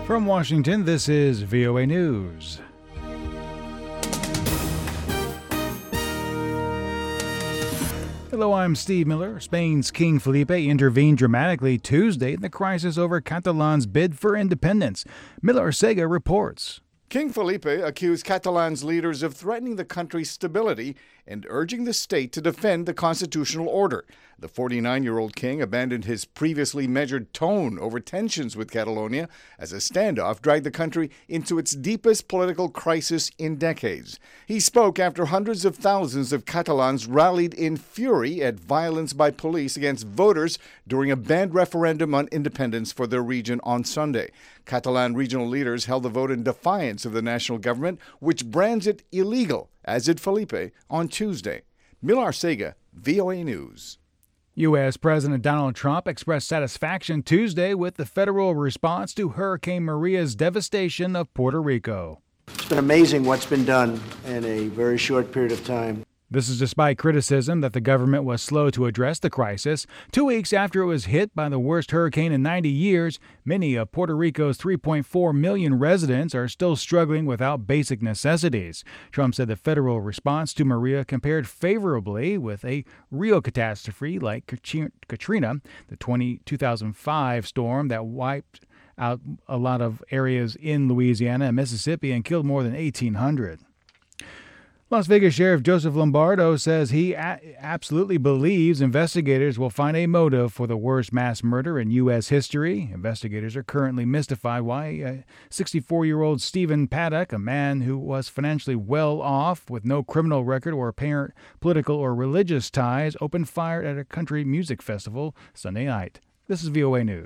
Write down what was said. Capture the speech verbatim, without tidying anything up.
From Washington, this is V O A News. Hello, I'm Steve Miller. Spain's King Felipe intervened dramatically Tuesday in the crisis over Catalan's bid for independence. Miller Sega reports. King Felipe accused Catalan's leaders of threatening the country's stability and urging the state to defend the constitutional order. The forty-nine-year-old king abandoned his previously measured tone over tensions with Catalonia as a standoff dragged the country into its deepest political crisis in decades. He spoke after hundreds of thousands of Catalans rallied in fury at violence by police against voters during a banned referendum on independence for their region on Sunday. Catalan regional leaders held the vote in defiance of the national government, which brands it illegal, as did Felipe on Tuesday. Miller Sega, V O A News. U S. President Donald Trump expressed satisfaction Tuesday with the federal response to Hurricane Maria's devastation of Puerto Rico. It's been amazing what's been done in a very short period of time. This is despite criticism that the government was slow to address the crisis. Two weeks after it was hit by the worst hurricane in ninety years, many of Puerto Rico's three point four million residents are still struggling without basic necessities. Trump said the federal response to Maria compared favorably with a real catastrophe like Katrina, the two thousand five storm that wiped out a lot of areas in Louisiana and Mississippi and killed more than eighteen hundred. Las Vegas Sheriff Joseph Lombardo says he a- absolutely believes investigators will find a motive for the worst mass murder in U S history. Investigators are currently mystified why uh, sixty-four-year-old Stephen Paddock, a man who was financially well off with no criminal record or apparent political or religious ties, opened fire at a country music festival Sunday night. This is V O A News.